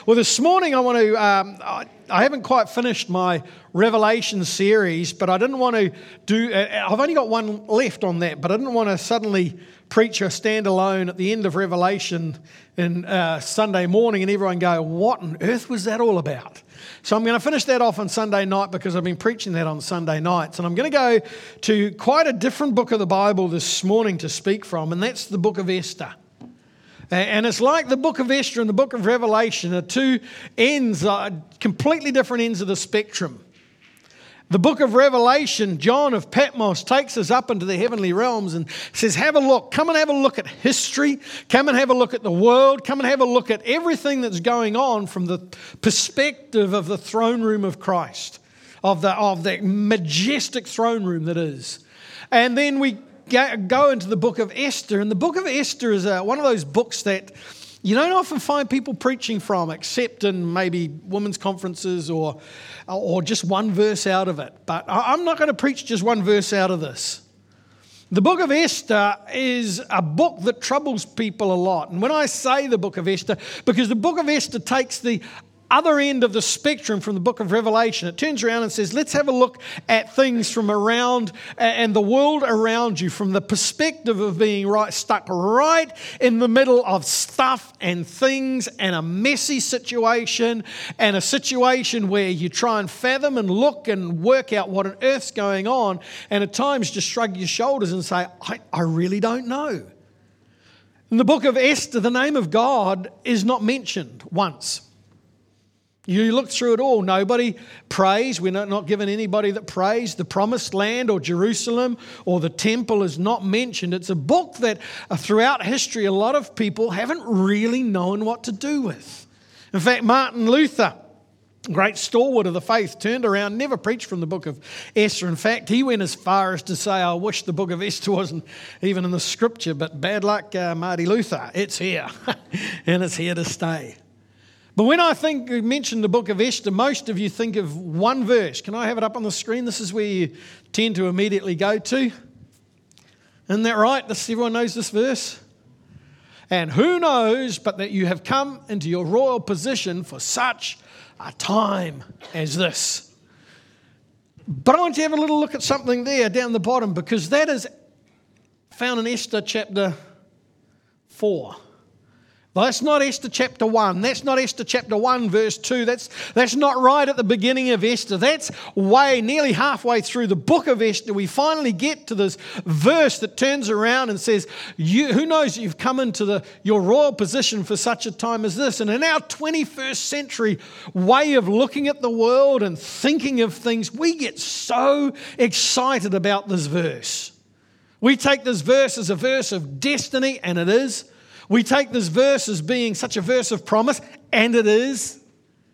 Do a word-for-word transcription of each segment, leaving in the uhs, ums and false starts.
Well, this morning I want to, um, I, I haven't quite finished my Revelation series, but I didn't want to do, uh, I've only got one left on that, but I didn't want to suddenly preach a standalone at the end of Revelation in uh, Sunday morning and everyone go, what on earth was that all about? So I'm going to finish that off on Sunday night because I've been preaching that on Sunday nights. And I'm going to go to quite a different book of the Bible this morning to speak from, and that's the book of Esther. And it's like the book of Esther and the book of Revelation are two ends, uh, completely different ends of the spectrum. The book of Revelation, John of Patmos takes us up into the heavenly realms and says, have a look, come and have a look at history, come and have a look at the world, come and have a look at everything that's going on from the perspective of the throne room of Christ, of the of that majestic throne room that is. And then we go into the book of Esther, and the book of Esther is a, one of those books that you don't often find people preaching from, except in maybe women's conferences or or just one verse out of it. But I'm not going to preach just one verse out of this. The book of Esther is a book that troubles people a lot. And when I say the book of Esther, because the book of Esther takes the other end of the spectrum from the book of Revelation. It turns around and says, let's have a look at things from around and the world around you from the perspective of being right, stuck right in the middle of stuff and things and a messy situation and a situation where you try and fathom and look and work out what on earth's going on, and at times just shrug your shoulders and say, I, I really don't know. In the book of Esther, the name of God is not mentioned once. You look through it all, nobody prays. We're not, not given anybody that prays. The promised land or Jerusalem or the temple is not mentioned. It's a book that uh, throughout history a lot of people haven't really known what to do with. In fact, Martin Luther, great stalwart of the faith, turned around, never preached from the book of Esther. In fact, he went as far as to say, I wish the book of Esther wasn't even in the scripture, but bad luck, uh, Marty Luther. It's here, and it's here to stay. But when I think you mention the book of Esther, most of you think of one verse. Can I have it up on the screen? This is where you tend to immediately go to. Isn't that right? This, everyone knows this verse? And who knows but that you have come into your royal position for such a time as this. But I want you to have a little look at something there down the bottom, because that is found in Esther chapter four. Well, that's not Esther chapter one. That's not Esther chapter one, verse two. That's, that's not right at the beginning of Esther. That's way, nearly halfway through the book of Esther. We finally get to this verse that turns around and says, you, who knows that you've come into the, your royal position for such a time as this. And in our twenty-first century way of looking at the world and thinking of things, we get so excited about this verse. We take this verse as a verse of destiny, and it is. We take this verse as being such a verse of promise, and it is.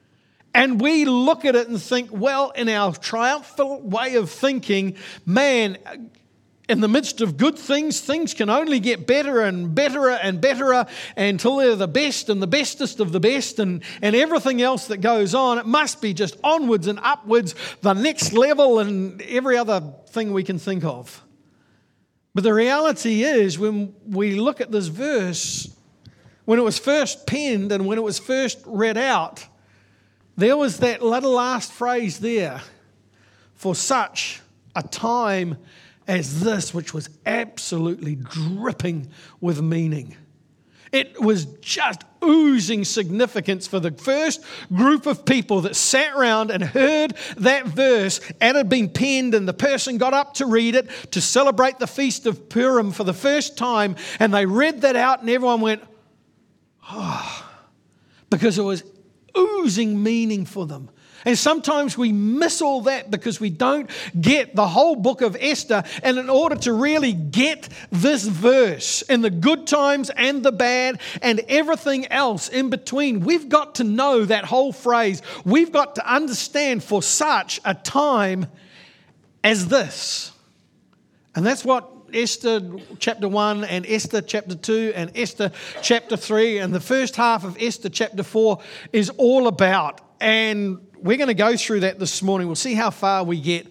And we look at it and think, well, in our triumphant way of thinking, man, in the midst of good things, things can only get better and better and better until they're the best and the bestest of the best, and, and everything else that goes on. It must be just onwards and upwards, the next level and every other thing we can think of. But the reality is, when we look at this verse, when it was first penned and when it was first read out, there was that little last phrase there, for such a time as this, which was absolutely dripping with meaning. It was just oozing significance for the first group of people that sat around and heard that verse, and it had been penned, and the person got up to read it to celebrate the Feast of Purim for the first time, and they read that out and everyone went, oh, because it was oozing meaning for them. And sometimes we miss all that because we don't get the whole book of Esther. And in order to really get this verse in the good times and the bad and everything else in between, we've got to know that whole phrase. We've got to understand for such a time as this. And that's what Esther chapter one and Esther chapter two and Esther chapter three and the first half of Esther chapter four is all about. And we're going to go through that this morning. We'll see how far we get.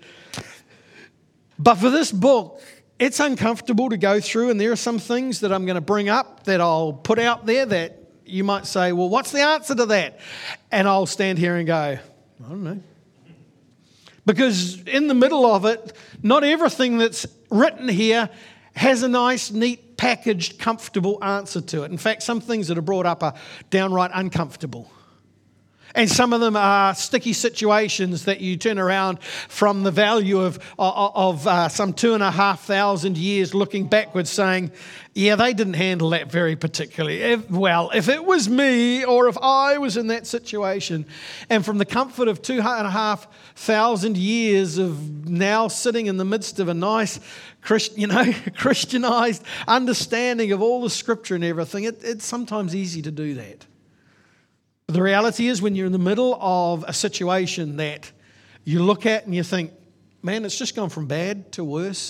But for this book, it's uncomfortable to go through, and there are some things that I'm going to bring up that I'll put out there that you might say, well, what's the answer to that? And I'll stand here and go, I don't know. Because in the middle of it, not everything that's written here has a nice, neat, packaged, comfortable answer to it. In fact, some things that are brought up are downright uncomfortable. And some of them are sticky situations that you turn around from the value of, of, of uh, some two and a half thousand years looking backwards saying, yeah, they didn't handle that very particularly. If, well, if it was me or if I was in that situation. And from the comfort of two and a half thousand years of now sitting in the midst of a nice, Christ, you know, Christianized understanding of all the scripture and everything, it, it's sometimes easy to do that. But the reality is when you're in the middle of a situation that you look at and you think, man, it's just gone from bad to worse.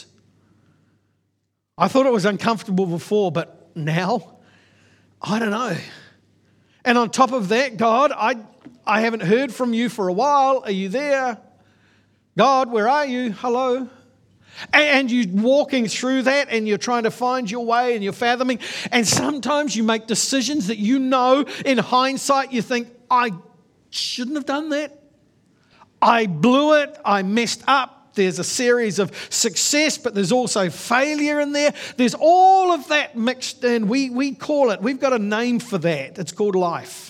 I thought it was uncomfortable before, but now, I don't know. And on top of that, God, I, I haven't heard from you for a while. Are you there? God, where are you? Hello? And you're walking through that and you're trying to find your way and you're fathoming. And sometimes you make decisions that you know in hindsight you think, I shouldn't have done that. I blew it. I messed up. There's a series of success, but there's also failure in there. There's all of that mixed in. We, we call it, we've got a name for that. It's called life.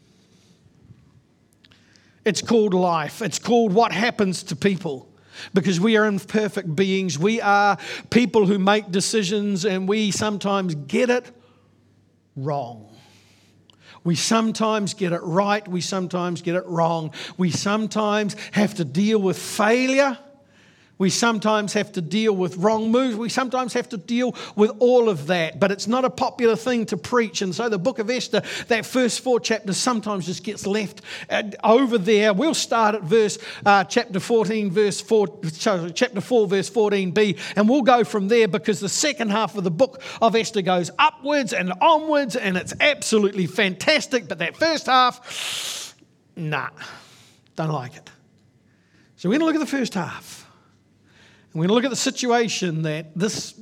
It's called life. It's called what happens to people. Because we are imperfect beings. We are people who make decisions and we sometimes get it wrong. We sometimes get it right. We sometimes get it wrong. We sometimes have to deal with failure. We sometimes have to deal with wrong moves. We sometimes have to deal with all of that. But it's not a popular thing to preach. And so the book of Esther, that first four chapters sometimes just gets left over there. We'll start at verse uh, chapter fourteen, verse four, sorry, chapter four, verse fourteen b, and we'll go from there because the second half of the book of Esther goes upwards and onwards, and it's absolutely fantastic. But that first half, nah, don't like it. So we're going to look at the first half. We're going to look at the situation that this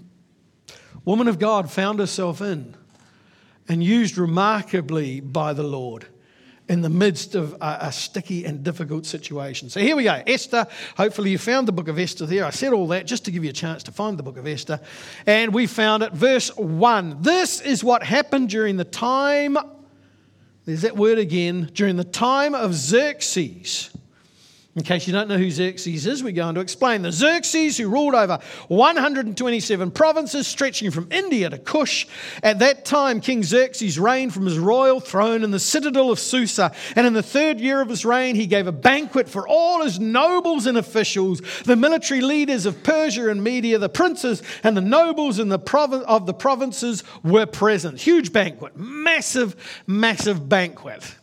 woman of God found herself in and used remarkably by the Lord in the midst of a, a sticky and difficult situation. So here we go. Esther. Hopefully you found the book of Esther there. I said all that just to give you a chance to find the book of Esther. And we found it. Verse one. This is what happened during the time, there's that word again, during the time of Xerxes. In case you don't know who Xerxes is, we're going to explain. The Xerxes who ruled over one hundred twenty-seven provinces stretching from India to Kush. At that time, King Xerxes reigned from his royal throne in the citadel of Susa. And in the third year of his reign, he gave a banquet for all his nobles and officials, the military leaders of Persia and Media, the princes and the nobles in the province of the provinces were present. Huge banquet, massive, massive banquet.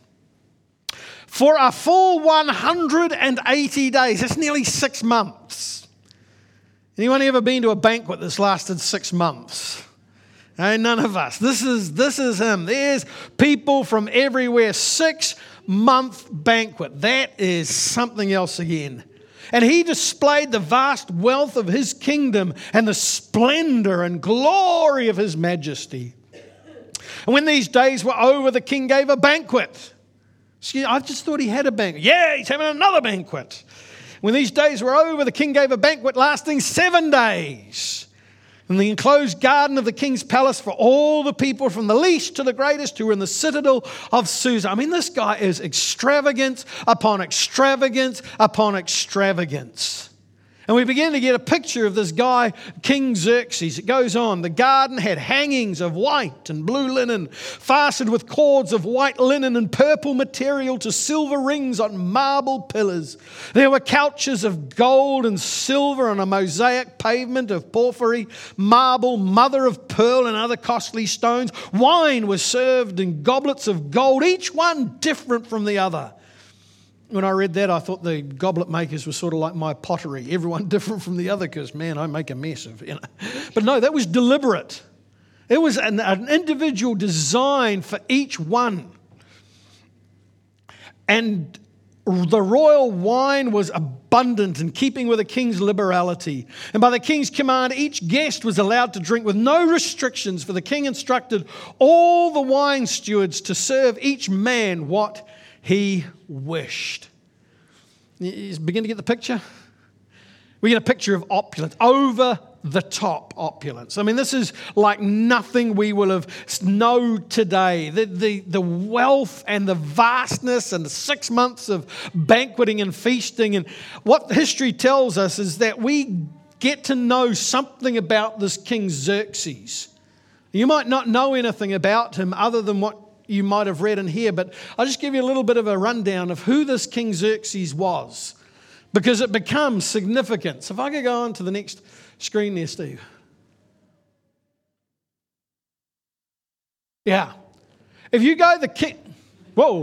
For a full one hundred eighty days. That's nearly six months. Anyone ever been to a banquet that's lasted six months? No, none of us. This is, this is him. There's people from everywhere. Six-month banquet. That is something else again. And he displayed the vast wealth of his kingdom and the splendor and glory of his majesty. And when these days were over, the king gave a banquet. I just thought he had a banquet. Yeah, he's having another banquet. When these days were over, the king gave a banquet lasting seven days in the enclosed garden of the king's palace for all the people from the least to the greatest who were in the citadel of Susa. I mean, this guy is extravagance upon extravagance upon extravagance. And we begin to get a picture of this guy, King Xerxes. It goes on. The garden had hangings of white and blue linen, fastened with cords of white linen and purple material to silver rings on marble pillars. There were couches of gold and silver on a mosaic pavement of porphyry, marble, mother of pearl, and other costly stones. Wine was served in goblets of gold, each one different from the other. When I read that, I thought the goblet makers were sort of like my pottery. Everyone different from the other because, man, I make a mess of it. You know? But no, that was deliberate. It was an, an individual design for each one. And the royal wine was abundant in keeping with the king's liberality. And by the king's command, each guest was allowed to drink with no restrictions, for the king instructed all the wine stewards to serve each man what he wished. You begin to get the picture? We get a picture of opulence, over the top opulence. I mean, this is like nothing we will have known today. The, the, the wealth and the vastness and the six months of banqueting and feasting. And what history tells us is that we get to know something about this King Xerxes. You might not know anything about him other than what you might have read in here, but I'll just give you a little bit of a rundown of who this King Xerxes was, because it becomes significant. So if I could go on to the next screen there, Steve. Yeah. If you go the king... Whoa.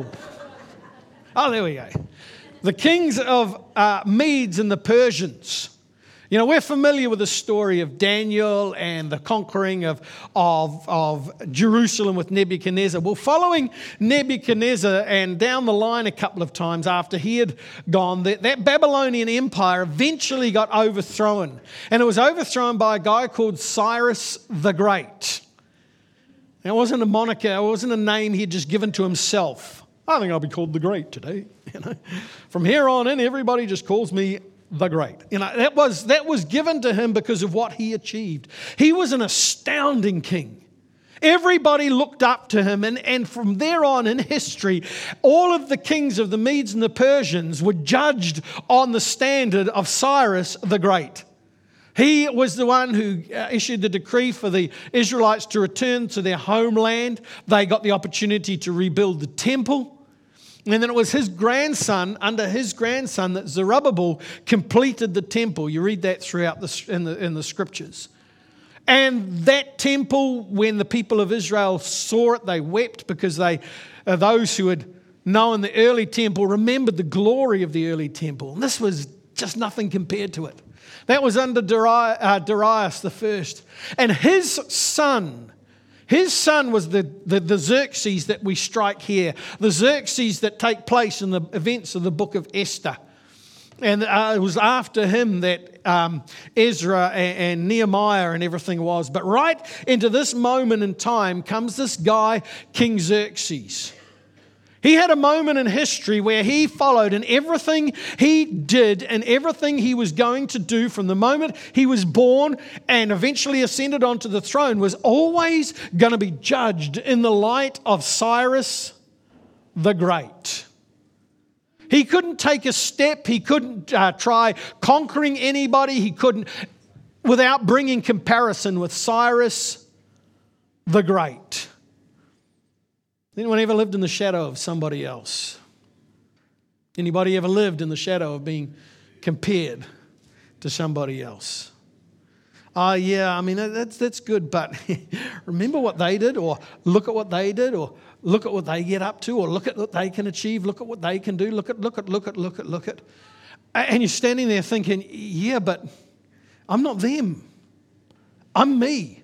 Oh, there we go. The kings of uh, Medes and the Persians. You know, we're familiar with the story of Daniel and the conquering of, of, of Jerusalem with Nebuchadnezzar. Well, following Nebuchadnezzar and down the line a couple of times after he had gone, that, that Babylonian empire eventually got overthrown. And it was overthrown by a guy called Cyrus the Great. It wasn't a moniker, it wasn't a name he had just given to himself. I think I'll be called the Great today. You know, from here on in, everybody just calls me the Great. You know, that was that was given to him because of what he achieved. He was an astounding king. Everybody looked up to him, and, and from there on in history, all of the kings of the Medes and the Persians were judged on the standard of Cyrus the Great. He was the one who issued the decree for the Israelites to return to their homeland. They got the opportunity to rebuild the temple. And then it was his grandson, under his grandson, that Zerubbabel completed the temple. You read that throughout the, in, the, in the scriptures. And that temple, when the people of Israel saw it, they wept, because they, uh, those who had known the early temple remembered the glory of the early temple. And this was just nothing compared to it. That was under Darius, uh, Darius the first. And his son... His son was the, the, the Xerxes that we strike here, the Xerxes that take place in the events of the book of Esther. And uh, it was after him that um, Ezra and, and Nehemiah and everything was. But right into this moment in time comes this guy, King Xerxes. He had a moment in history where he followed, and everything he did and everything he was going to do from the moment he was born and eventually ascended onto the throne was always going to be judged in the light of Cyrus the Great. He couldn't take a step. He couldn't uh, try conquering anybody. He couldn't, without bringing comparison with Cyrus the Great. Anyone ever lived in the shadow of somebody else? Anybody ever lived in the shadow of being compared to somebody else? Oh, uh, yeah, I mean, that's, that's good, but remember what they did, or look at what they did, or look at what they get up to, or look at what they can achieve, look at what they can do, look at, look at, look at, look at, look at. And you're standing there thinking, yeah, but I'm not them. I'm me.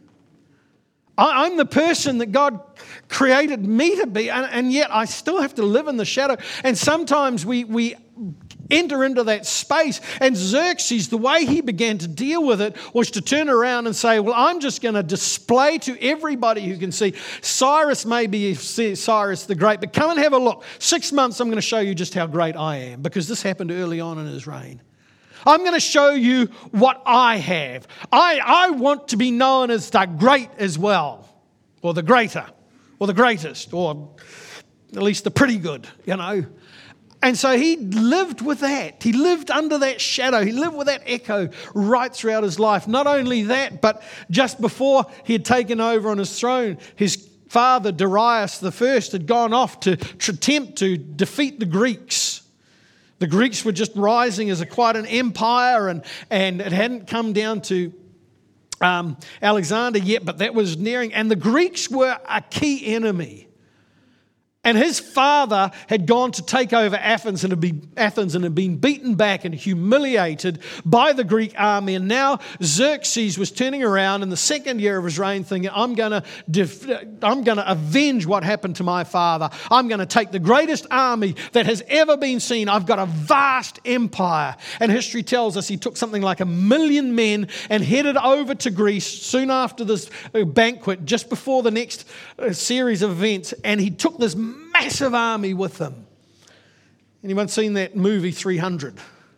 I'm the person that God created me to be, and, and yet I still have to live in the shadow. And sometimes we, we enter into that space. And Xerxes, the way he began to deal with it was to turn around and say, well, I'm just going to display to everybody who can see. Cyrus may be Cyrus the Great, but come and have a look. Six months, I'm going to show you just how great I am, because this happened early on in his reign. I'm going to show you what I have. I, I want to be known as the great as well, or the greater, or the greatest, or at least the pretty good, you know. And so he lived with that. He lived under that shadow. He lived with that echo right throughout his life. Not only that, but just before he had taken over on his throne, his father, Darius the First, had gone off to, to attempt to defeat the Greeks. The Greeks were just rising as a quite an empire, and, and it hadn't come down to um, Alexander yet, but that was nearing. And the Greeks were a key enemy. And his father had gone to take over Athens and had been, Athens and had been beaten back and humiliated by the Greek army. And now Xerxes was turning around in the second year of his reign thinking, I'm going to def- I'm going to avenge what happened to my father. I'm going to take the greatest army that has ever been seen. I've got a vast empire. And history tells us he took something like a million men and headed over to Greece soon after this banquet, just before the next series of events. And he took this massive army with him. Anyone seen that movie three hundred?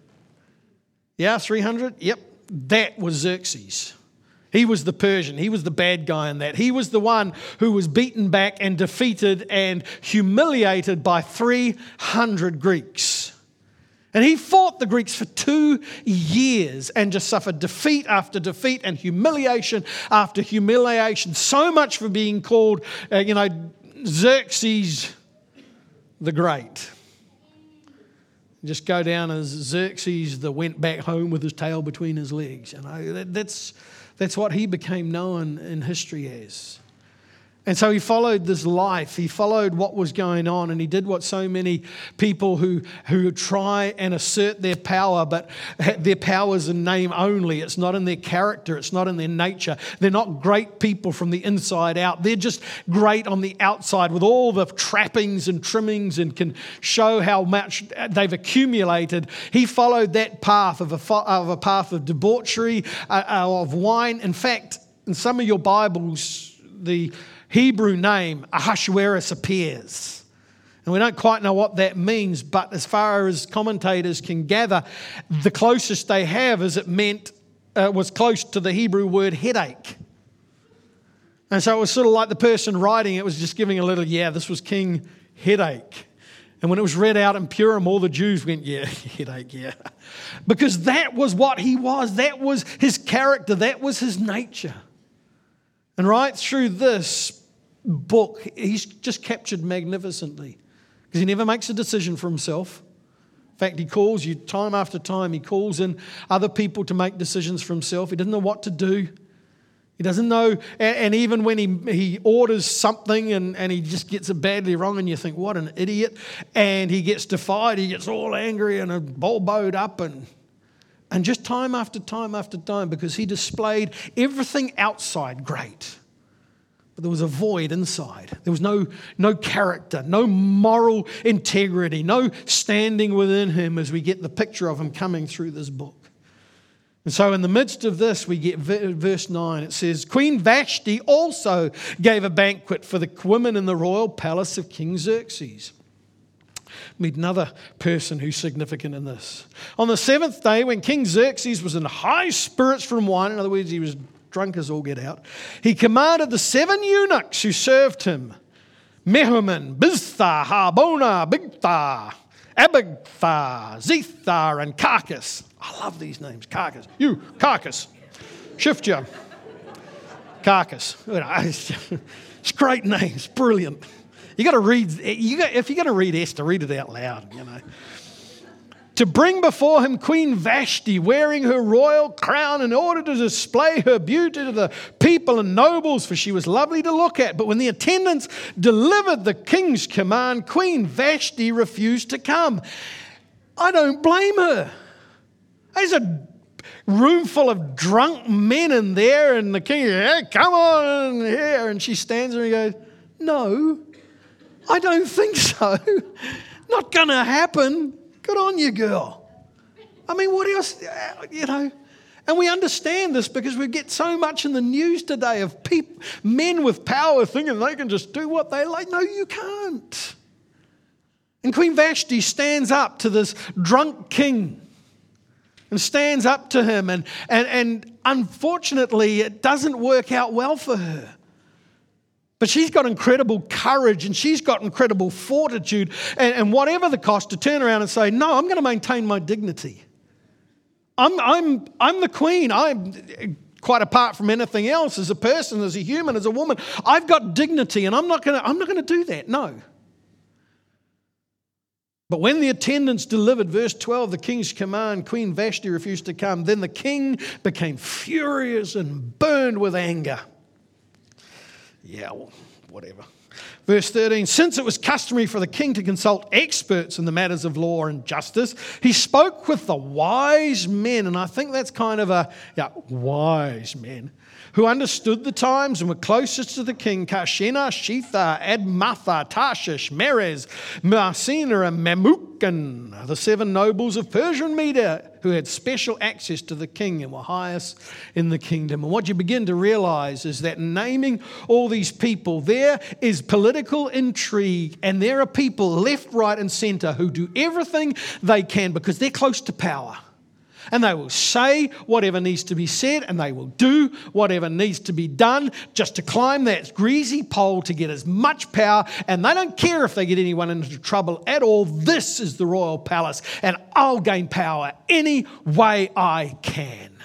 Yeah, three hundred? Yep. That was Xerxes. He was the Persian. He was the bad guy in that. He was the one who was beaten back and defeated and humiliated by three hundred Greeks. And he fought the Greeks for two years and just suffered defeat after defeat and humiliation after humiliation. So much for being called, uh, you know, Xerxes the Great. Just go down as Xerxes that went back home with his tail between his legs. You know, that, that's that's what he became known in history as. And so he followed this life. He followed what was going on, and he did what so many people who, who try and assert their power, but their power is in name only. It's not in their character. It's not in their nature. They're not great people from the inside out. They're just great on the outside with all the trappings and trimmings and can show how much they've accumulated. He followed that path of a, of a path of debauchery, uh, of wine. In fact, in some of your Bibles, the Hebrew name Ahasuerus appears. And we don't quite know what that means, but as far as commentators can gather, the closest they have is it meant, uh, was close to the Hebrew word headache. And so it was sort of like the person writing it was just giving a little, yeah, this was King Headache. And when it was read out in Purim, all the Jews went, yeah, headache, yeah. Because that was what he was. That was his character. That was his nature. And right through this book, he's just captured magnificently because he never makes a decision for himself. In fact, he calls you time after time. He calls in other people to make decisions for himself. He doesn't know what to do. He doesn't know, and even when he, he orders something and, and he just gets it badly wrong and you think, what an idiot, and he gets defied, he gets all angry and all bowed up and And just time after time after time, because he displayed everything outside great. But there was a void inside. There was no, no character, no moral integrity, no standing within him as we get the picture of him coming through this book. And so in the midst of this, we get verse nine. It says, Queen Vashti also gave a banquet for the women in the royal palace of King Xerxes. Meet another person who's significant in this. On the seventh day, when King Xerxes was in high spirits from wine, in other words, he was drunk as all get out, he commanded the seven eunuchs who served him, Mehuman, Biztha, Harbona, Bigtha, Abagtha, Zethar, and Carcass. I love these names, Carcass. You, Carcass. Shift you. Carcass. It's great names, brilliant. You got to read. You got, if you're going to read Esther, read it out loud. You know, to bring before him Queen Vashti, wearing her royal crown, in order to display her beauty to the people and nobles, for she was lovely to look at. But when the attendants delivered the king's command, Queen Vashti refused to come. I don't blame her. There's a room full of drunk men in there, and the king, hey, come on here, and she stands there and goes, no. I don't think so. Not going to happen. Good on you, girl. I mean, what else, you know? And we understand this because we get so much in the news today of people, men with power thinking they can just do what they like. No, you can't. And Queen Vashti stands up to this drunk king and stands up to him. And, and, and unfortunately, it doesn't work out well for her. But she's got incredible courage and she's got incredible fortitude and, and whatever the cost, to turn around and say, no, I'm going to maintain my dignity. I'm, I'm, I'm the queen. I'm quite apart from anything else as a person, as a human, as a woman. I've got dignity and I'm not going to, I'm not going to do that. No. But when the attendants delivered, verse twelve, the king's command, Queen Vashti refused to come. Then the king became furious and burned with anger. Yeah, well, whatever. Verse thirteen, since it was customary for the king to consult experts in the matters of law and justice, he spoke with the wise men, and I think that's kind of a, yeah, wise men, who understood the times and were closest to the king, Karshena, Shethar, Admatha, Tarshish, Meres, Marsena, and Memucan, the seven nobles of Persia and Media, who had special access to the king and were highest in the kingdom. And what you begin to realize is that naming all these people, there is political intrigue, and there are people left, right, and center who do everything they can because they're close to power. And they will say whatever needs to be said, and they will do whatever needs to be done just to climb that greasy pole to get as much power. And they don't care if they get anyone into trouble at all. This is the royal palace, and I'll gain power any way I can.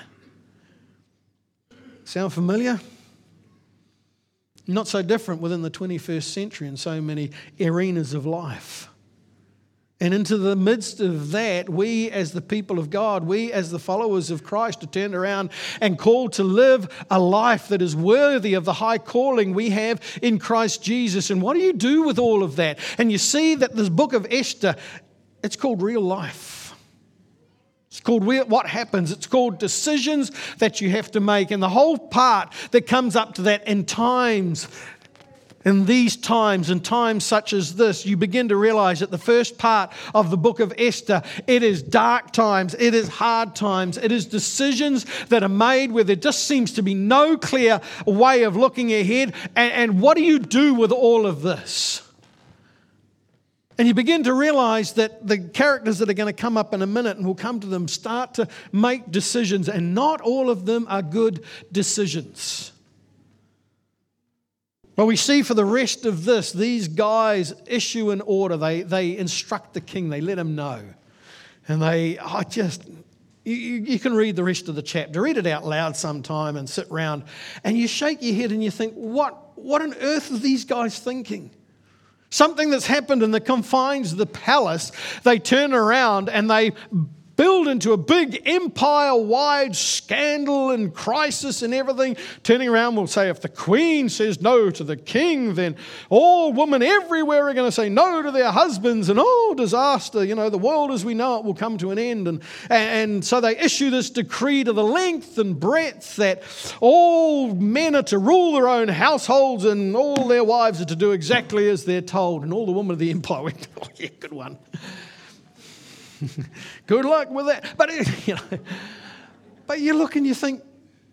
Sound familiar? Not so different within the twenty-first century in so many arenas of life. And into the midst of that, we as the people of God, we as the followers of Christ are turned around and called to live a life that is worthy of the high calling we have in Christ Jesus. And what do you do with all of that? And you see that this book of Esther, it's called real life. It's called what happens. It's called decisions that you have to make. And the whole part that comes up to that in times In these times, in times such as this, you begin to realize that the first part of the book of Esther, it is dark times, it is hard times, it is decisions that are made where there just seems to be no clear way of looking ahead. And, and what do you do with all of this? And you begin to realize that the characters that are going to come up in a minute, and we'll come to them, start to make decisions, and not all of them are good decisions. But we see for the rest of this, these guys issue an order. They they instruct the king. They let him know. And they, I just, you, you can read the rest of the chapter. Read it out loud sometime and sit around. And you shake your head and you think, what, what on earth are these guys thinking? Something that's happened in the confines of the palace, they turn around and they build into a big empire-wide scandal and crisis and everything. Turning around, we'll say, if the queen says no to the king, then all women everywhere are going to say no to their husbands, and oh, disaster, you know, the world as we know it will come to an end. And, and so they issue this decree to the length and breadth that all men are to rule their own households and all their wives are to do exactly as they're told. And all the women of the empire went, oh yeah, good one. Good luck with that. But you know, but you look and you think,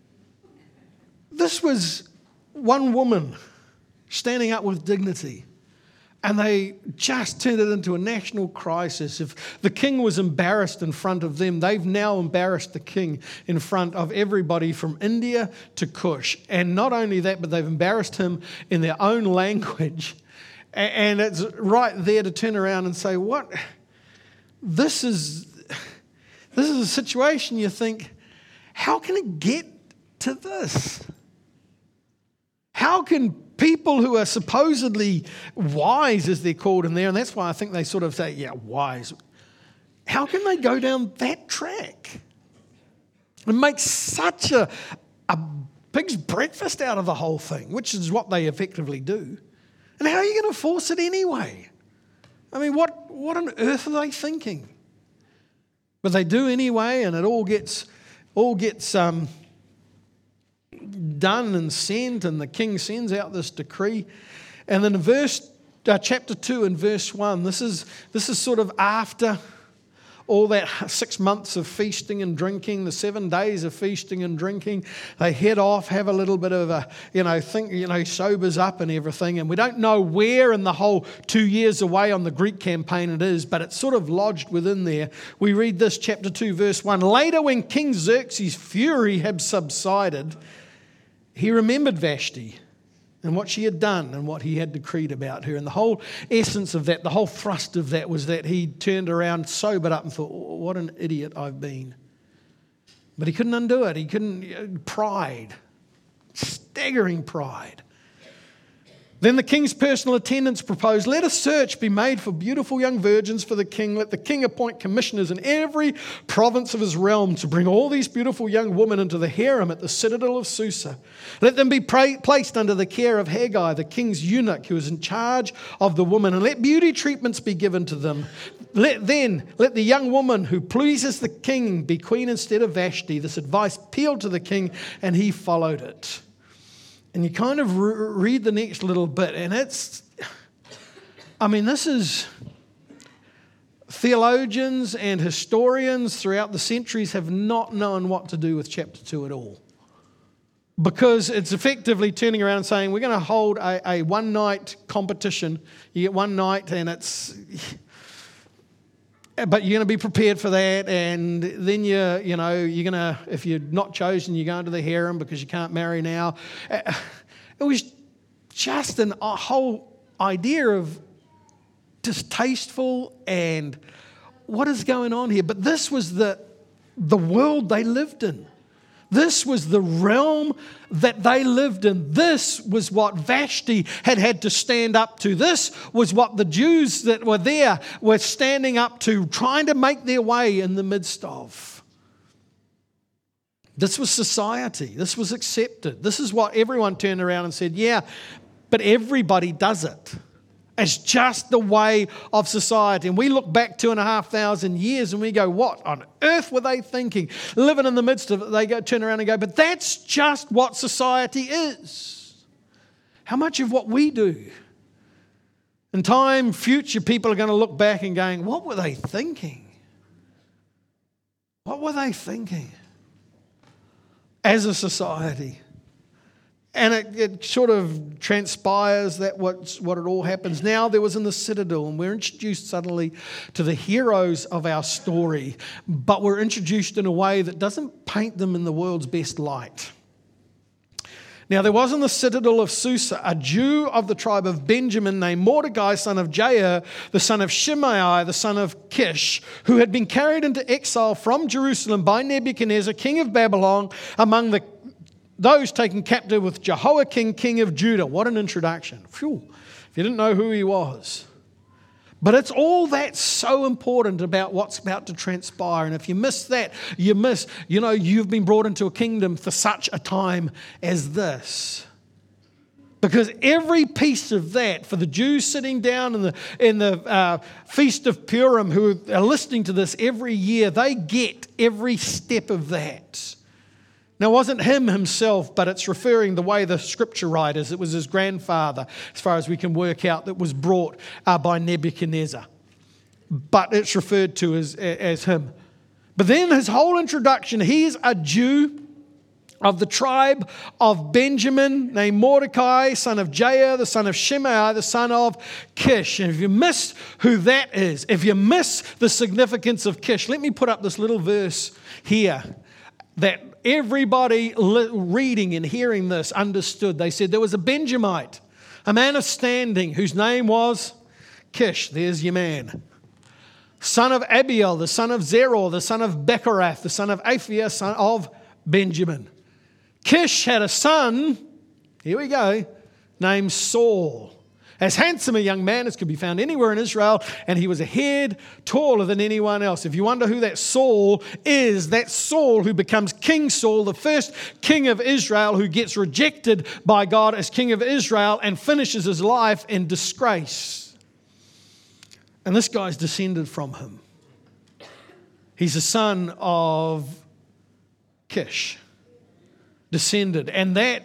this was one woman standing up with dignity, and they just turned it into a national crisis. If the king was embarrassed in front of them, they've now embarrassed the king in front of everybody from India to Kush. And not only that, but they've embarrassed him in their own language. And it's right there to turn around and say, what? This is this is a situation you think, how can it get to this? How can people who are supposedly wise, as they're called in there, and that's why I think they sort of say, yeah, wise, how can they go down that track and make such a, a pig's breakfast out of the whole thing, which is what they effectively do? And how are you going to force it anyway? I mean, what, what on earth are they thinking? But they do anyway, and it all gets all gets um, done and sent, and the king sends out this decree. And then in verse uh, chapter two and verse one, this is this is sort of after all that six months of feasting and drinking, the seven days of feasting and drinking. They head off, have a little bit of a, you know, think, you know, sobers up and everything. And we don't know where in the whole two years away on the Greek campaign it is, but it's sort of lodged within there. We read this, chapter two, verse one. Later, when King Xerxes' fury had subsided, he remembered Vashti and what she had done and what he had decreed about her. And the whole essence of that, the whole thrust of that was that he turned around, sobered up and thought, what an idiot I've been. But he couldn't undo it. He couldn't, pride, staggering pride. Then the king's personal attendants proposed, let a search be made for beautiful young virgins for the king. Let the king appoint commissioners in every province of his realm to bring all these beautiful young women into the harem at the citadel of Susa. Let them be pra- placed under the care of Haggai, the king's eunuch, who is in charge of the women, and let beauty treatments be given to them. Let then, let the young woman who pleases the king be queen instead of Vashti. This advice appealed to the king, and he followed it. And you kind of re- read the next little bit, and it's, I mean, this is, theologians and historians throughout the centuries have not known what to do with chapter two at all. Because it's effectively turning around and saying, we're going to hold a, a one-night competition. You get one night, and it's, but you're going to be prepared for that, and then you you know you're going to, if you're not chosen, you go into the harem because you can't marry now. It was just an, a whole idea of distasteful and what is going on here. But this was the the world they lived in. This was the realm that they lived in. This was what Vashti had had to stand up to. This was what the Jews that were there were standing up to, trying to make their way in the midst of. This was society. This was accepted. This is what everyone turned around and said, yeah, but everybody does it. It's just the way of society. And we look back two and a half thousand years and we go, what on earth were they thinking? Living in the midst of it, they go turn around and go, but that's just what society is. How much of what we do? In time future, people are going to look back and going, what were they thinking? What were they thinking as a society? And it, it sort of transpires that what's, what it all happens. Now there was in the citadel, and we're introduced suddenly to the heroes of our story, but we're introduced in a way that doesn't paint them in the world's best light. Now there was in the citadel of Susa a Jew of the tribe of Benjamin named Mordecai, son of Jair, the son of Shimei, the son of Kish, who had been carried into exile from Jerusalem by Nebuchadnezzar, king of Babylon, among the those taken captive with Jehoiakim, king of Judah. What an introduction. Phew, if you didn't know who he was. But it's all that's so important about what's about to transpire. And if you miss that, you miss, you know, you've been brought into a kingdom for such a time as this. Because every piece of that, for the Jews sitting down in the in the uh, Feast of Purim who are listening to this every year, they get every step of that. Now, it wasn't him himself, but it's referring the way the scripture writers, it was his grandfather, as far as we can work out, that was brought uh, by Nebuchadnezzar. But it's referred to as, as him. But then his whole introduction, he is a Jew of the tribe of Benjamin, named Mordecai, son of Jair, the son of Shimei, the son of Kish. And if you miss who that is, if you miss the significance of Kish, let me put up this little verse here that everybody reading and hearing this understood. They said there was a Benjamite, a man of standing, whose name was Kish. There's your man. Son of Abiel, the son of Zeror, the son of Bechorath, the son of Aphiah, son of Benjamin. Kish had a son, here we go, named Saul. As handsome a young man as could be found anywhere in Israel, and he was a head taller than anyone else. If you wonder who that Saul is, that's Saul who becomes King Saul, the first king of Israel, who gets rejected by God as king of Israel and finishes his life in disgrace. And this guy's descended from him. He's a son of Kish, descended. And that,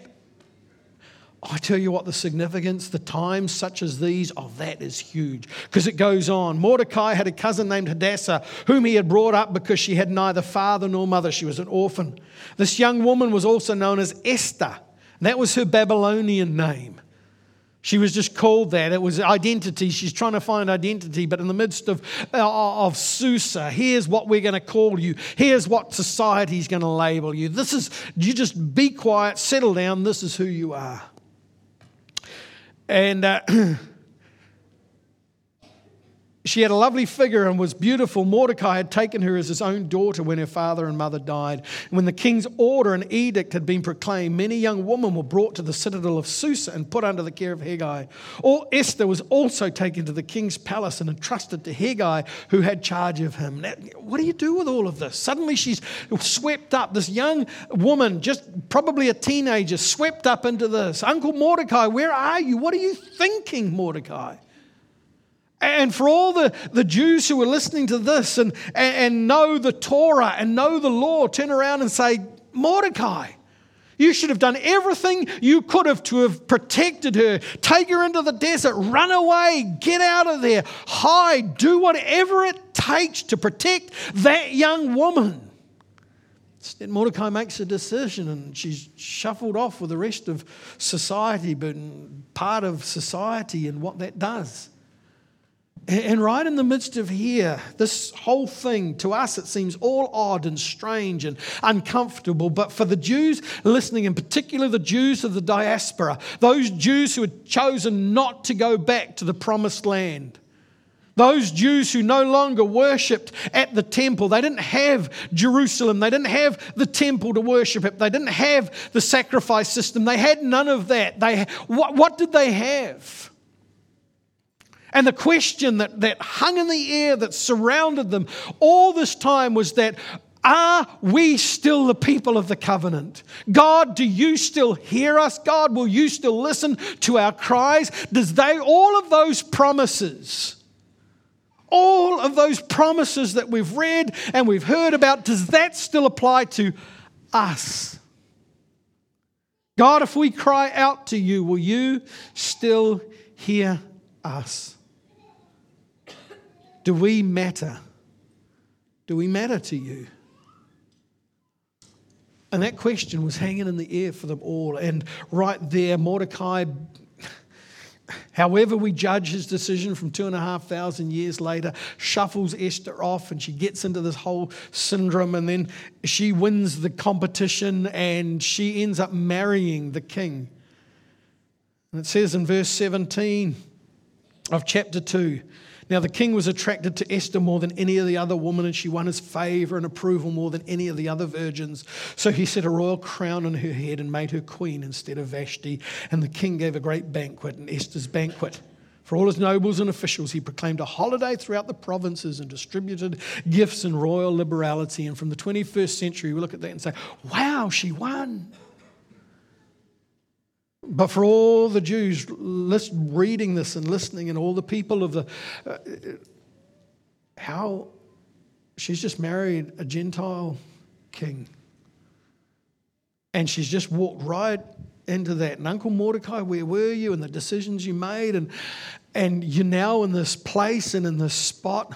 I tell you what, the significance, the times such as these, oh, that is huge. Because it goes on. Mordecai had a cousin named Hadassah, whom he had brought up because she had neither father nor mother. She was an orphan. This young woman was also known as Esther. And that was her Babylonian name. She was just called that. It was identity. She's trying to find identity. But in the midst of, uh, of Susa, here's what we're going to call you. Here's what society's going to label you. This is, you just be quiet, settle down. This is who you are. And uh, She had a lovely figure and was beautiful. Mordecai had taken her as his own daughter when her father and mother died. And when the king's order and edict had been proclaimed, many young women were brought to the citadel of Susa and put under the care of Hegai. Or Esther was also taken to the king's palace and entrusted to Hegai, who had charge of him. Now, what do you do with all of this? Suddenly she's swept up. This young woman, just probably a teenager, swept up into this. Uncle Mordecai, where are you? What are you thinking, Mordecai? And for all the, the Jews who are listening to this and, and, and know the Torah and know the law, turn around and say, Mordecai, you should have done everything you could have to have protected her. Take her into the desert, run away, get out of there, hide, do whatever it takes to protect that young woman. Instead, Mordecai makes a decision and she's shuffled off with the rest of society, but part of society and what that does. And right in the midst of here, this whole thing, to us it seems all odd and strange and uncomfortable. But for the Jews listening, in particular the Jews of the diaspora, those Jews who had chosen not to go back to the promised land, those Jews who no longer worshipped at the temple, they didn't have Jerusalem, they didn't have the temple to worship at, they didn't have the sacrifice system, they had none of that. They, what, what did they have? And the question that, that hung in the air, that surrounded them all this time was that, are we still the people of the covenant? God, do you still hear us? God, will you still listen to our cries? Does they, all of those promises, all of those promises that we've read and we've heard about, does that still apply to us? God, if we cry out to you, will you still hear us? Do we matter? Do we matter to you? And that question was hanging in the air for them all. And right there, Mordecai, however we judge his decision from two and a half thousand years later, shuffles Esther off and she gets into this whole syndrome, and then she wins the competition and she ends up marrying the king. And it says in verse seventeen of chapter two, now the king was attracted to Esther more than any of the other women, and she won his favor and approval more than any of the other virgins. So he set a royal crown on her head and made her queen instead of Vashti. And the king gave a great banquet, and Esther's banquet. For all his nobles and officials, he proclaimed a holiday throughout the provinces and distributed gifts and royal liberality. And from the twenty-first century, we look at that and say, wow, she won. But for all the Jews reading this and listening, and all the people of the, uh, how she's just married a Gentile king. And she's just walked right into that. And Uncle Mordecai, where were you? And the decisions you made. And, and you're now in this place and in this spot.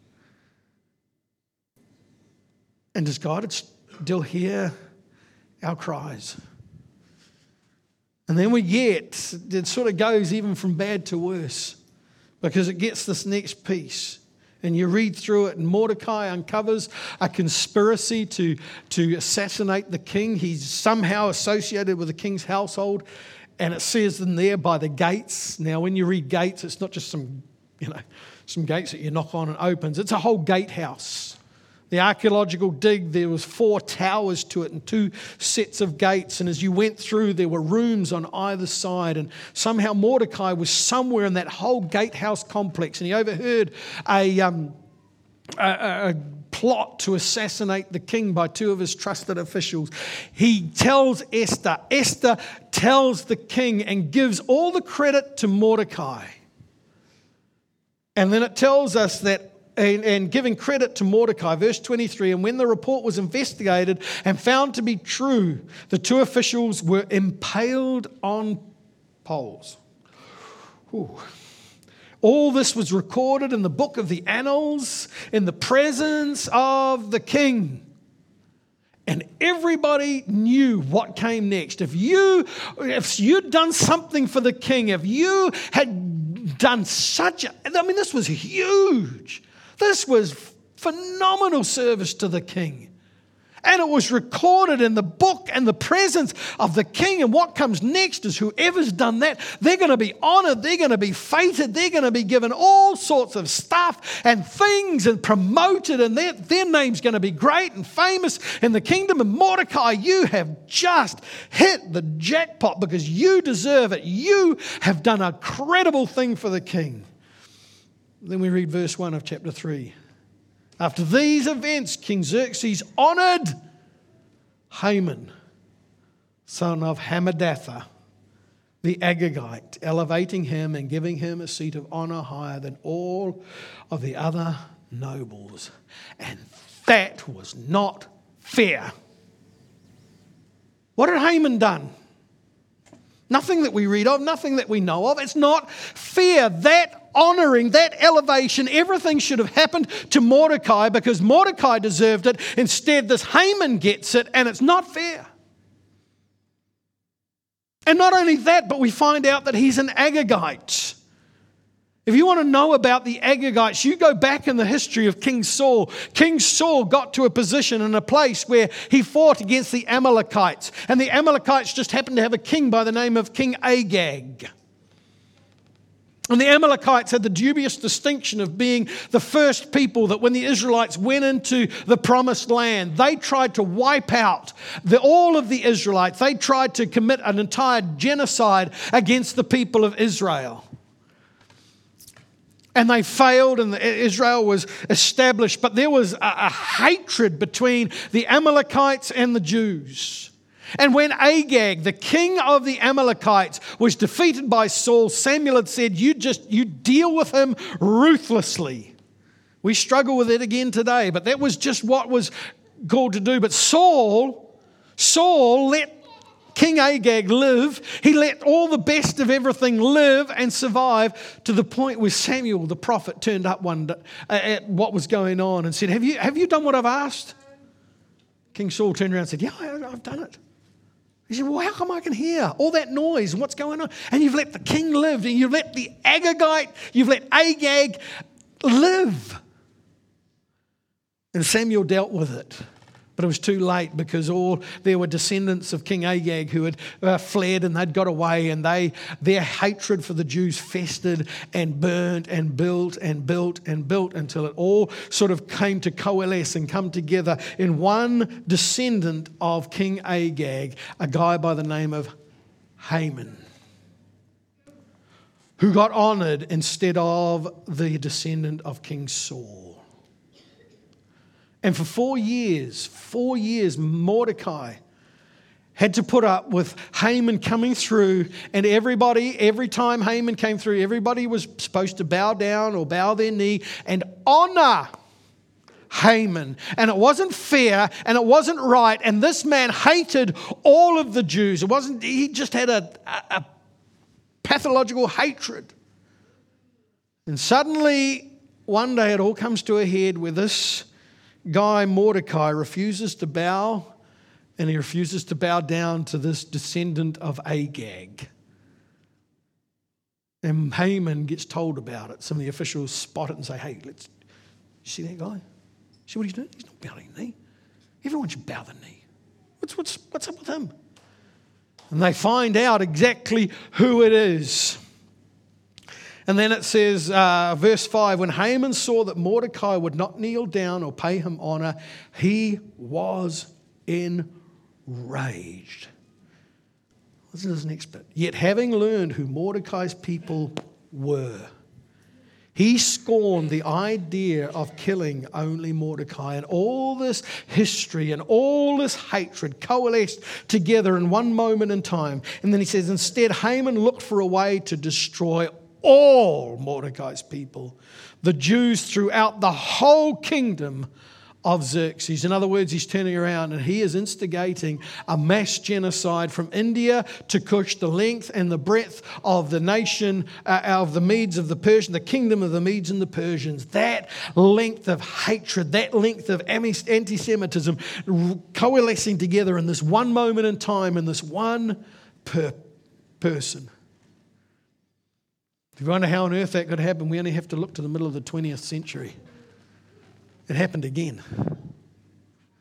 And does God still hear our cries? And then we get, it sort of goes even from bad to worse, because it gets this next piece. And you read through it, and Mordecai uncovers a conspiracy to, to assassinate the king. He's somehow associated with the king's household. And it says in there, by the gates. Now, when you read gates, it's not just some, you know, some gates that you knock on and opens. It's a whole gatehouse. The archaeological dig, there was four towers to it and two sets of gates. And as you went through, there were rooms on either side. And somehow Mordecai was somewhere in that whole gatehouse complex. And he overheard a, um, a, a plot to assassinate the king by two of his trusted officials. He tells Esther. Esther tells the king and gives all the credit to Mordecai. And then it tells us that And, and giving credit to Mordecai, verse twenty-three, and when the report was investigated and found to be true, the two officials were impaled on poles. Ooh. All this was recorded in the book of the annals in the presence of the king. And everybody knew what came next. If you, if you'd done something for the king, if you had done such a, I mean, this was huge. This was phenomenal service to the king. And it was recorded in the book and the presence of the king. And what comes next is whoever's done that, they're going to be honored, they're going to be feted, they're going to be given all sorts of stuff and things and promoted, and their, their name's going to be great and famous in the kingdom. And Mordecai, you have just hit the jackpot because you deserve it. You have done a credible thing for the king. Then we read verse one of chapter three. After these events, King Xerxes honored Haman, son of Hammedatha, the Agagite, elevating him and giving him a seat of honor higher than all of the other nobles. And that was not fair. What had Haman done? Nothing that we read of, nothing that we know of. It's not fair. That honouring, that elevation, everything should have happened to Mordecai because Mordecai deserved it. Instead, this Haman gets it, and it's not fair. And not only that, but we find out that he's an Agagite. If you want to know about the Agagites, you go back in the history of King Saul. King Saul got to a position and a place where he fought against the Amalekites. And the Amalekites just happened to have a king by the name of King Agag. And the Amalekites had the dubious distinction of being the first people that when the Israelites went into the promised land, they tried to wipe out the, all of the Israelites. They tried to commit an entire genocide against the people of Israel. And they failed, and Israel was established. But there was a, a hatred between the Amalekites and the Jews. And when Agag, the king of the Amalekites, was defeated by Saul, Samuel had said, you just, you deal with him ruthlessly. We struggle with it again today, but that was just what was called to do. But Saul, Saul let King Agag live. He let all the best of everything live and survive to the point where Samuel the prophet turned up one day at what was going on and said, have you, have you done what I've asked? King Saul turned around and said, yeah, I've done it. He said, well, how come I can hear all that noise and what's going on? And you've let the king live, and you've let the Agagite, you've let Agag live. And Samuel dealt with it. But it was too late because all there were descendants of King Agag who had uh, fled and they'd got away, and they their hatred for the Jews festered and burnt and built and built and built until it all sort of came to coalesce and come together in one descendant of King Agag, a guy by the name of Haman, who got honoured instead of the descendant of King Saul. And for four years, four years, Mordecai had to put up with Haman coming through, and everybody, every time Haman came through, everybody was supposed to bow down or bow their knee and honour Haman. And it wasn't fair and it wasn't right, and this man hated all of the Jews. It wasn't, he just had a, a, a pathological hatred. And suddenly, one day it all comes to a head where this guy Mordecai refuses to bow, and he refuses to bow down to this descendant of Agag. And Haman gets told about it. Some of the officials spot it and say, hey, let's, you see that guy? See what he's doing? He's not bowing the knee. Everyone should bow the knee. What's, what's, what's up with him? And they find out exactly who it is. And then it says, uh, verse five, when Haman saw that Mordecai would not kneel down or pay him honor, he was enraged. Listen to this next bit. Yet having learned who Mordecai's people were, he scorned the idea of killing only Mordecai. And all this history and all this hatred coalesced together in one moment in time. And then he says, instead, Haman looked for a way to destroy all Mordecai's people, the Jews throughout the whole kingdom of Xerxes. In other words, he's turning around and he is instigating a mass genocide from India to Kush, the length and the breadth of the nation uh, of the Medes of the Persians, the kingdom of the Medes and the Persians. That length of hatred, that length of anti-Semitism coalescing together in this one moment in time, in this one per- person. If you wonder how on earth that could happen, we only have to look to the middle of the twentieth century. It happened again.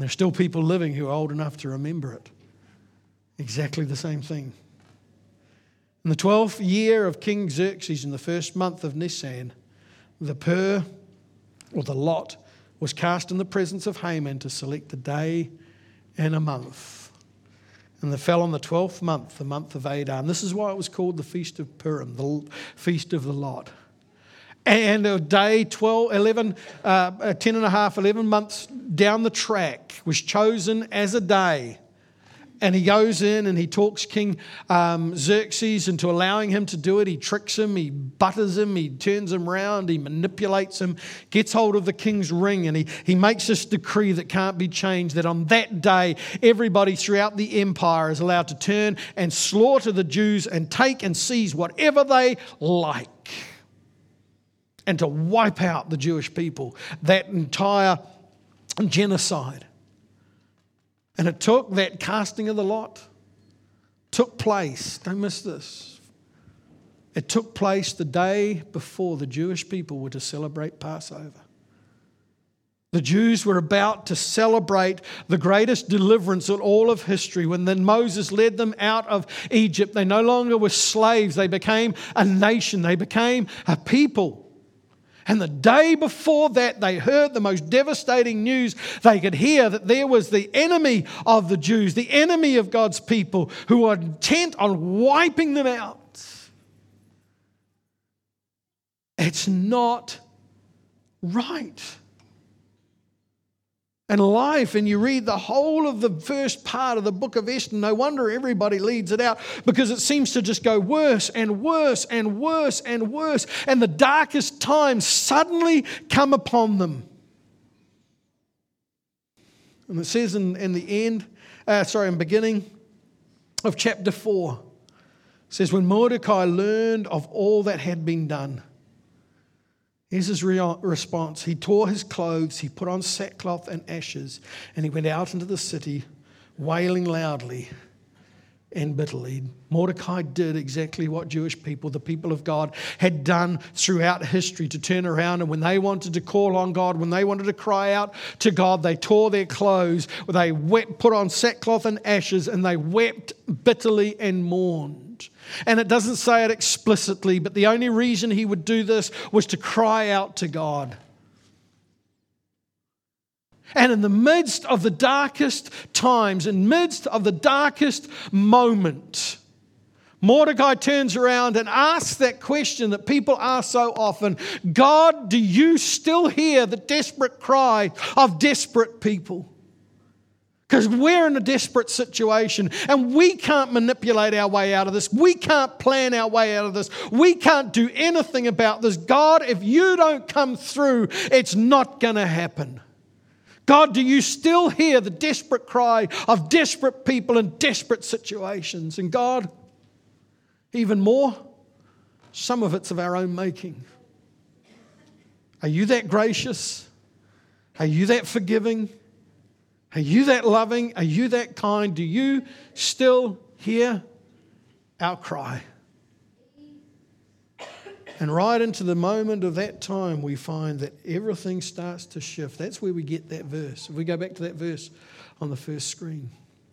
There are still people living who are old enough to remember it. Exactly the same thing. In the twelfth year of King Xerxes, in the first month of Nisan, the pur, or the lot, was cast in the presence of Haman to select a day and a month. And they fell on the twelfth month, the month of Adar. And this is why it was called the Feast of Purim, the Feast of the Lot. And a day, twelve, eleven, uh, ten and a half, eleven months down the track was chosen as a day. And he goes in and he talks King um, Xerxes into allowing him to do it. He tricks him, he butters him, he turns him round, he manipulates him, gets hold of the king's ring, and he, he makes this decree that can't be changed, that on that day, everybody throughout the empire is allowed to turn and slaughter the Jews and take and seize whatever they like, and to wipe out the Jewish people, that entire genocide. And it took, that casting of the lot took place, don't miss this, it took place the day before the Jewish people were to celebrate Passover. The Jews were about to celebrate the greatest deliverance in all of history. When then Moses led them out of Egypt, they no longer were slaves, they became a nation, they became a people. And the day before that, they heard the most devastating news they could hear, that there was the enemy of the Jews, the enemy of God's people, who were intent on wiping them out. It's not right. And life, and you read the whole of the first part of the book of Esther, no wonder everybody leads it out, because it seems to just go worse and worse and worse and worse, and the darkest times suddenly come upon them. And it says in, in the end, uh, sorry, in the beginning of chapter four, it says, when Mordecai learned of all that had been done, here's his re- response. He tore his clothes, he put on sackcloth and ashes, and he went out into the city, wailing loudly and bitterly. Mordecai did exactly what Jewish people, the people of God, had done throughout history to turn around. And when they wanted to call on God, when they wanted to cry out to God, they tore their clothes, they wept, put on sackcloth and ashes, and they wept bitterly and mourned. And it doesn't say it explicitly, but the only reason he would do this was to cry out to God. And in the midst of the darkest times, in the midst of the darkest moment, Mordecai turns around and asks that question that people ask so often: God, do you still hear the desperate cry of desperate people? Because we're in a desperate situation and we can't manipulate our way out of this. We can't plan our way out of this. We can't do anything about this. God, if you don't come through, it's not going to happen. God, do you still hear the desperate cry of desperate people in desperate situations? And God, even more, some of it's of our own making. Are you that gracious? Are you that forgiving? Are you that loving? Are you that kind? Do you still hear our cry? And right into the moment of that time, we find that everything starts to shift. That's where we get that verse. If we go back to that verse on the first screen.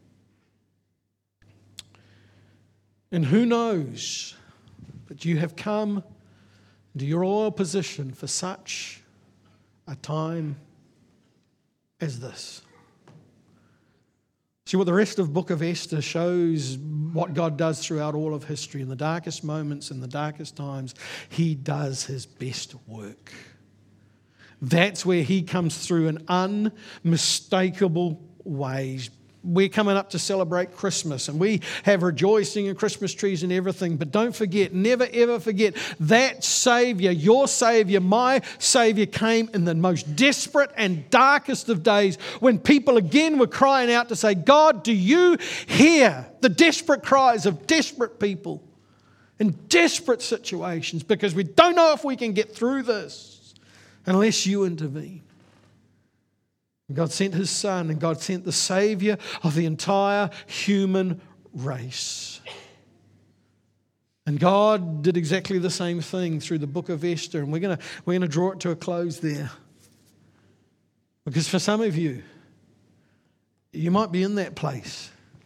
And who knows that you have come into your royal position for such a time as this. See, what the rest of the book of Esther shows what God does throughout all of history. In the darkest moments, in the darkest times, He does His best work. That's where He comes through in unmistakable ways. We're coming up to celebrate Christmas and we have rejoicing and Christmas trees and everything. But don't forget, never ever forget, that Saviour, your Saviour, my Saviour, came in the most desperate and darkest of days when people again were crying out to say, God, do you hear the desperate cries of desperate people in desperate situations? Because we don't know if we can get through this unless you intervene. God sent His Son, and God sent the Saviour of the entire human race. And God did exactly the same thing through the book of Esther, and we're going to we're going to draw it to a close there. Because for some of you, You might be in that place.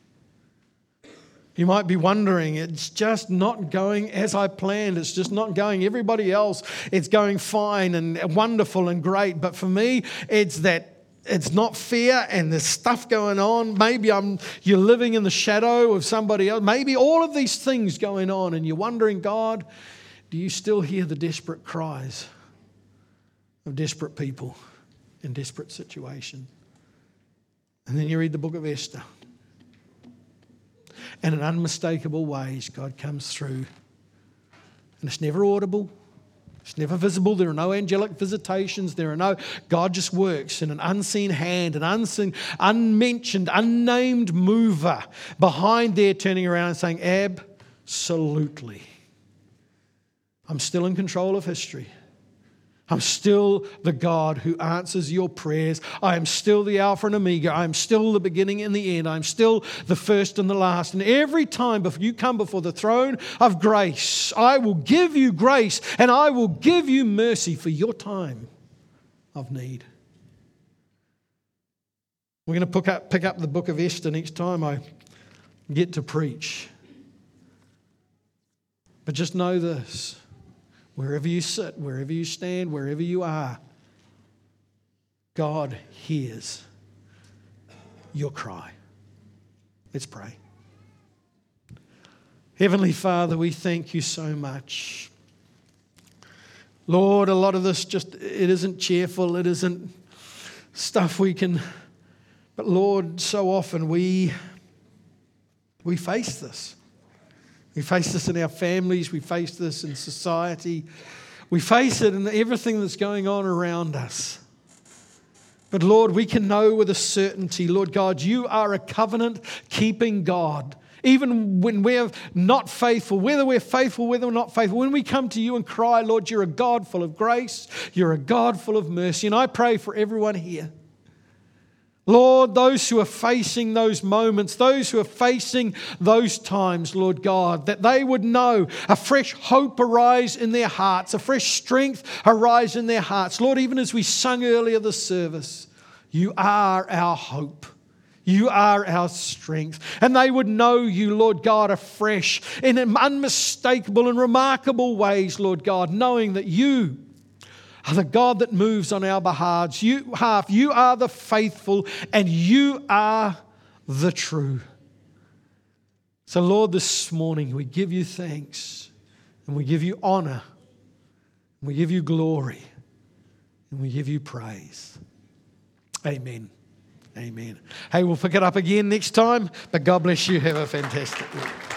You might be wondering, it's just not going as I planned. It's just not going. Everybody else, it's going fine and wonderful and great. But for me, it's that it's not fear and there's stuff going on. Maybe I'm you're living in the shadow of somebody else. Maybe all of these things going on and you're wondering, God, do you still hear the desperate cries of desperate people in desperate situations? And then you read the book of Esther. And in unmistakable ways, God comes through. And it's never audible. It's never visible. There are no angelic visitations. There are no... God just works in an unseen hand, an unseen, unmentioned, unnamed mover behind there turning around and saying, absolutely. I'm still in control of history. I'm still the God who answers your prayers. I am still the Alpha and Omega. I am still the beginning and the end. I'm still the first and the last. And every time before you come before the throne of grace, I will give you grace and I will give you mercy for your time of need. We're going to pick up, pick up the book of Esther next time I get to preach. But just know this. Wherever you sit, wherever you stand, wherever you are, God hears your cry. Let's pray. Heavenly Father, we thank you so much. Lord, a lot of this just, it isn't cheerful, it isn't stuff we can, but Lord, so often we, we face this. We face this in our families. We face this in society. We face it in everything that's going on around us. But Lord, we can know with a certainty, Lord God, you are a covenant-keeping God. Even when we're not faithful, whether we're faithful, whether we're not faithful, when we come to you and cry, Lord, you're a God full of grace. You're a God full of mercy. And I pray for everyone here. Lord, those who are facing those moments, those who are facing those times, Lord God, that they would know a fresh hope arise in their hearts, a fresh strength arise in their hearts. Lord, even as we sung earlier this service, you are our hope. You are our strength. And they would know you, Lord God, afresh in unmistakable and remarkable ways, Lord God, knowing that you are the God that moves on our behalf. You, half, you are the faithful and you are the true. So Lord, this morning we give you thanks and we give you honor and we give you glory and we give you praise. Amen. Amen. Hey, we'll pick it up again next time, but God bless you. Have a fantastic week.